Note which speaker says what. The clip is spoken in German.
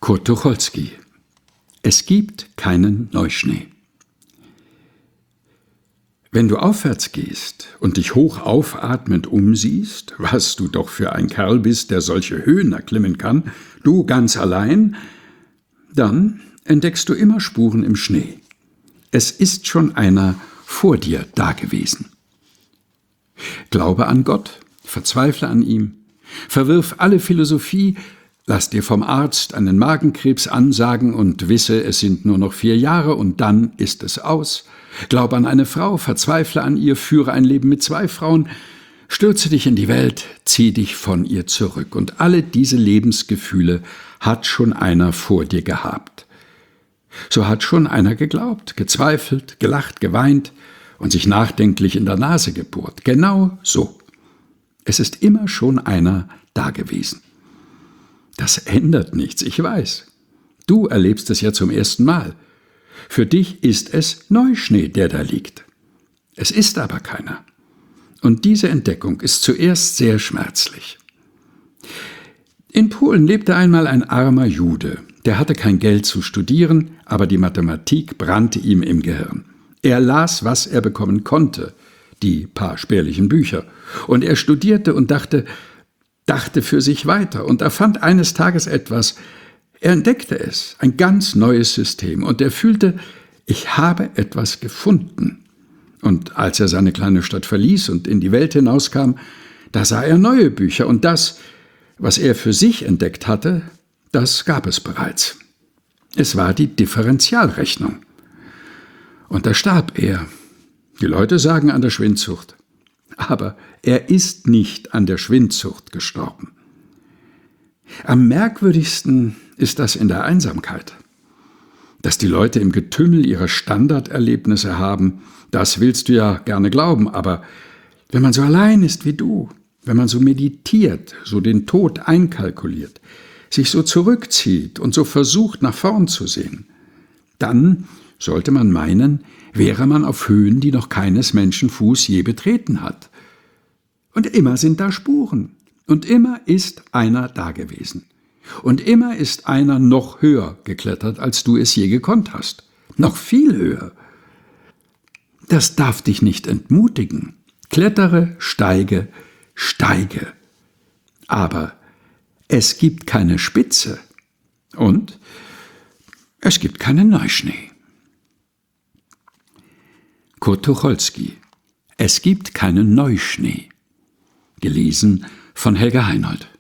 Speaker 1: Kurt Tucholsky. Es gibt keinen Neuschnee. Wenn du aufwärts gehst und dich hoch aufatmend umsiehst, was du doch für ein Kerl bist, der solche Höhen erklimmen kann, du ganz allein, dann entdeckst du immer Spuren im Schnee. Es ist schon einer vor dir dagewesen. Glaube an Gott, verzweifle an ihm, verwirf alle Philosophie, lass dir vom Arzt einen Magenkrebs ansagen und wisse, es sind nur noch 4 Jahre und dann ist es aus. Glaube an eine Frau, verzweifle an ihr, führe ein Leben mit 2 Frauen, stürze dich in die Welt, zieh dich von ihr zurück. Und alle diese Lebensgefühle hat schon einer vor dir gehabt. So hat schon einer geglaubt, gezweifelt, gelacht, geweint und sich nachdenklich in der Nase gebohrt. Genau so. Es ist immer schon einer dagewesen. Das ändert nichts, ich weiß. Du erlebst es ja zum ersten Mal. Für dich ist es Neuschnee, der da liegt. Es ist aber keiner. Und diese Entdeckung ist zuerst sehr schmerzlich. In Polen lebte einmal ein armer Jude. Der hatte kein Geld zu studieren, aber die Mathematik brannte ihm im Gehirn. Er las, was er bekommen konnte, die paar spärlichen Bücher. Und er studierte und dachte für sich weiter und erfand eines Tages etwas. Er entdeckte es, ein ganz neues System, und er fühlte, ich habe etwas gefunden. Und als er seine kleine Stadt verließ und in die Welt hinauskam, da sah er neue Bücher, und das, was er für sich entdeckt hatte, das gab es bereits. Es war die Differentialrechnung. Und da starb er. Die Leute sagen an der Schwindsucht. Aber er ist nicht an der Schwindsucht gestorben. Am merkwürdigsten ist das in der Einsamkeit. Dass die Leute im Getümmel ihrer Standarderlebnisse haben, das willst du ja gerne glauben, aber wenn man so allein ist wie du, wenn man so meditiert, so den Tod einkalkuliert, sich so zurückzieht und so versucht, nach vorn zu sehen, dann sollte man meinen, wäre man auf Höhen, die noch keines Menschen Fuß je betreten hat. Und immer sind da Spuren. Und immer ist einer dagewesen. Und immer ist einer noch höher geklettert, als du es je gekonnt hast. Noch viel höher. Das darf dich nicht entmutigen. Klettere, steige, steige. Aber es gibt keine Spitze. Und es gibt keinen Neuschnee. Kurt Tucholsky. Es gibt keinen Neuschnee. Gelesen von Helga Heinold.